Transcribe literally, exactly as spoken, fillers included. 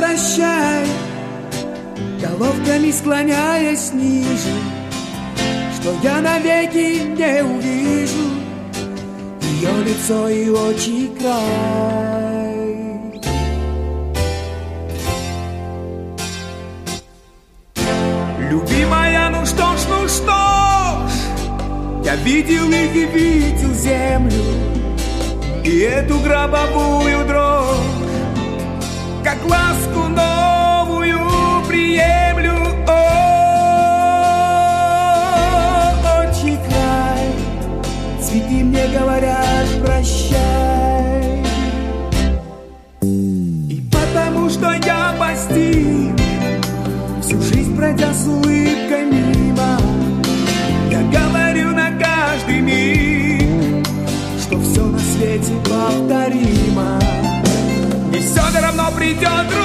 прощай, головками склоняясь ниже, что я навеки не увижу ее лицо и очи край. Любимая, ну что ж, ну что ж, я видел их и видел землю, и эту гробовую дрожь, как ласку новую приемлю. О, очи край, цветы мне говорят прощай. И потому что я постиг, всю жизнь пройдя с улыбкой мимо, я говорю на каждый миг, что все на свете повторимо. И все равно придет